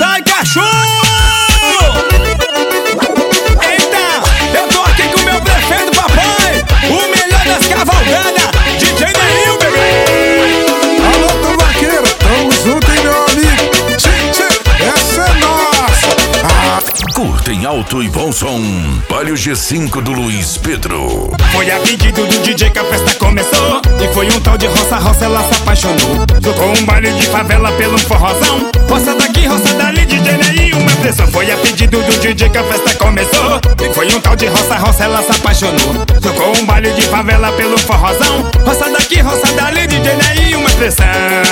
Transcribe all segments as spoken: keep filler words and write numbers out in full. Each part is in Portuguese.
sai cachorro! Eita, eu tô aqui com o meu prefeito papai, o melhor das cavalgadas, D J Neil, bebê! Alô, do vaqueiro, tamo junto, hein, meu amigo? Tchê, tchê, essa é nossa! Ah. Curta em alto e bom som, Palio G cinco do Luiz Pedro. Foi a pedido do D J que a festa começou, e foi um tal de roça, roça, ela se apaixonou. Tocou um baile de favela pelo forrozão, roça daqui, roça dali, D J Neil, uma pressão. Foi a pedido do D J que a festa começou, e foi um tal de roça, roça, ela se apaixonou. Tocou um baile de favela pelo forrozão, roça daqui, roça dali, D J Neil, uma pressão.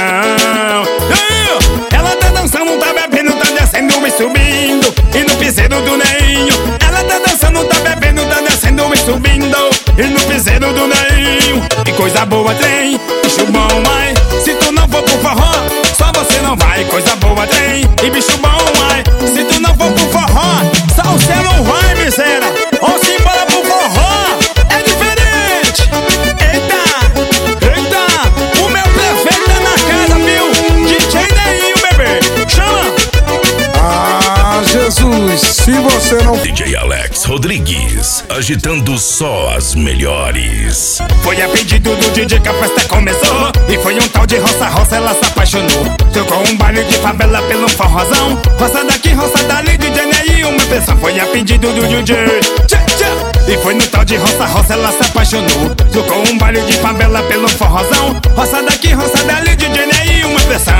Ela tá dançando, tá bebendo, tá descendo e subindo, e no piseiro do Neinho. Ela tá dançando, tá bebendo, tá descendo e subindo, e no piseiro do Neinho. Que coisa boa tem, bicho bom, ai. Se tu não for pro forró, só você não vai. Coisa boa tem, e bicho bom, ai. Se tu não for pro forró, só você não vai, miséria. Ou se embora pro forró, é diferente. Eita, eita, o meu prefeito tá na casa, viu? D J Neil, bebê, chama. Ah, Jesus, se você não... D J Alex Rodrigues, agitando só as melhores. Foi a pedido do D J que a festa começou, e foi um tal de roça, roça, ela se apaixonou. Tocou um baile de favela pelo forrozão, roça daqui, roça dali, D J Neil, uma pessoa. Foi a pedido do D J, tchê, tchê. E foi no tal de roça, roça, ela se apaixonou. Tocou um baile de favela pelo forrozão, roça daqui, roça dali, D J Neil, uma pressão.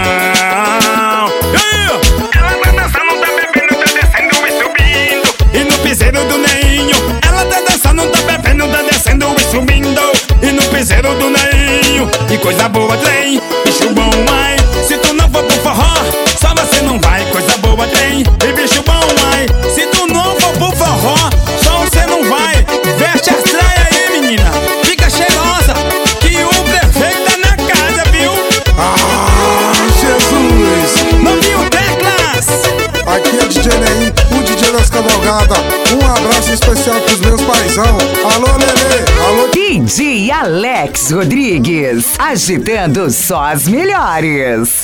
Ela tá dançando, tá bebendo, tá descendo e subindo, e no piseiro do Neinho. Ela tá dançando, tá bebendo, tá descendo e subindo, e no piseiro do Neinho. E coisa boa tem, bicho bom, ai. Se tu não for pro forró, só você não vai. Coisa boa tem, e bicho bom, ai. Se tu não for pro forró, só você não vai. Veste as traias aí, menina, fica cheirosa, que o prefeito tá na casa, viu? Ah, Jesus! Não viu, Teclas? Aqui é D J Neil, o D J das cavalgadas. Um abraço especial pros meus paizão. Alô, Lelê, alô... D J Alex Rodrigues, agitando só as melhores.